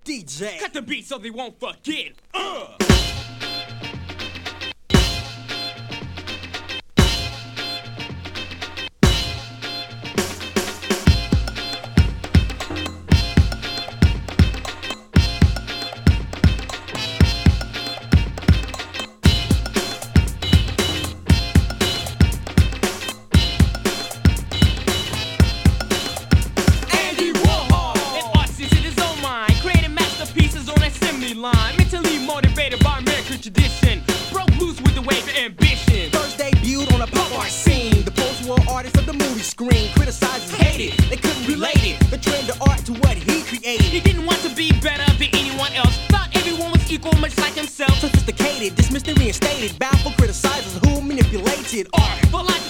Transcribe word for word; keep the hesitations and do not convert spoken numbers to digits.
D J. Cut the beat so they won't forget. Uh. Line. Mentally motivated by American tradition, broke loose with the wave of ambition. First debuted on a pop art scene. The post-war artist of the movie screen. Criticizers hated, they couldn't relate it. The trend of art to what he created. He didn't want to be better than anyone else. Thought everyone was equal, much like himself. Sophisticated, dismissed and reinstated. Bound for criticizers who manipulated art. But like